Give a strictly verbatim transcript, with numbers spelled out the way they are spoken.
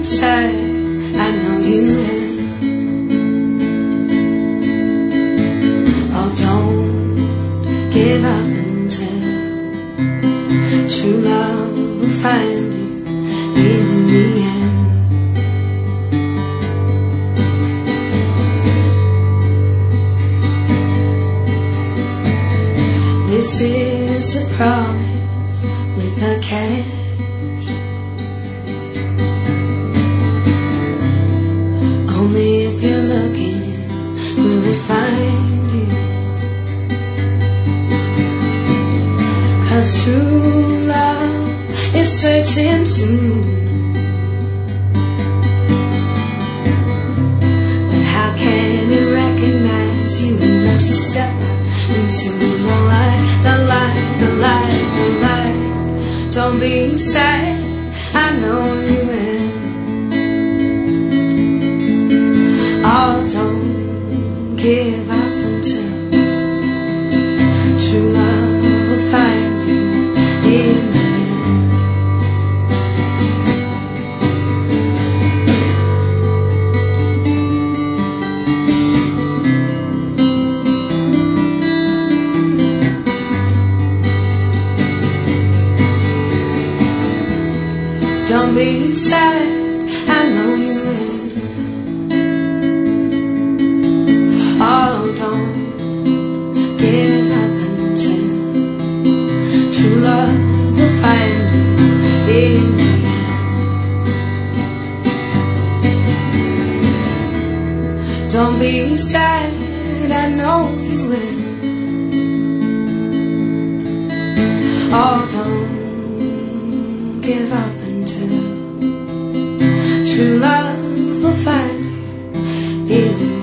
sad, I know you will. Oh, don't give up until true love will find you in the end. This is a promise with a catch. Only if you're looking will it find you. 'Cause true love is searching too. But how can it recognize you unless you step out into the light, the light, the light, the light? Don't be sad, I know you will. Oh, don't give up until true love will find you in the end. Don't be sad, I know you will. Oh, don't give up until true love will find you in the end. Don't be sad, I know you will. Oh, don't give up until true love will find you in